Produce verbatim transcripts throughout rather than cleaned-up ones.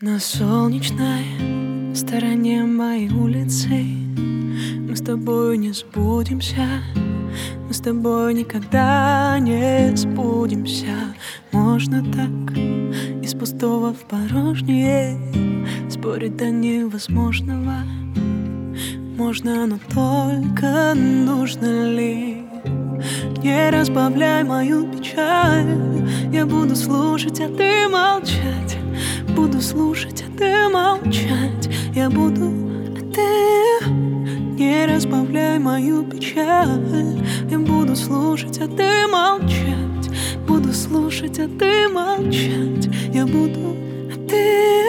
На солнечной стороне моей улицы мы с тобой не сбудемся, мы с тобой никогда не сбудемся. Можно так, из пустого в порожнее, спорить до невозможного можно, но только нужно ли? Не разбавляй мою печаль, я буду слушать, а ты молчать. Буду слушать, а ты молчать. Я буду, а ты не разбавляй мою печаль. Я буду слушать, а ты молчать. Буду слушать, а ты молчать. Я буду, а ты.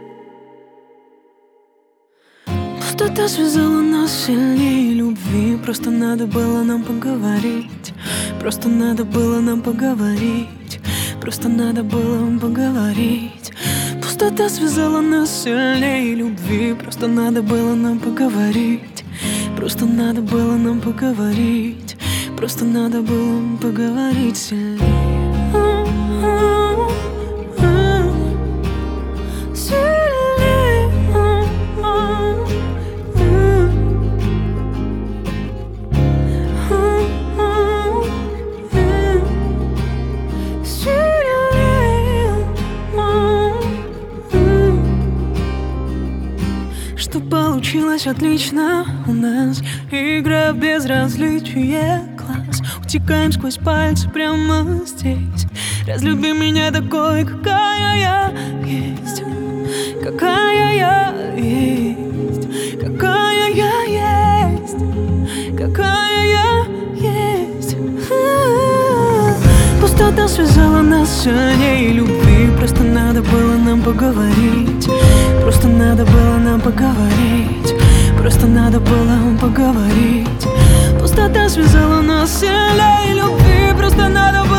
Что-то связало нас сильнее любви. Просто надо было нам поговорить. Просто надо было нам поговорить. Просто надо было поговорить. Пустота связала нас сильнее любви. Просто надо было нам поговорить. Просто надо было нам поговорить. Просто надо было поговорить сильнее. Что получилось отлично у нас. Игра в безразличие глаз. Утекаем сквозь пальцы прямо здесь. Разлюби меня такой, какая я есть. Какая я есть. Какая я есть. Какая я есть. Пустота связала нас сильнее любви. Просто надо было нам поговорить. Просто надо было нам поговорить. Просто надо было поговорить. Пустота связала нас сильнее любви. Просто надо было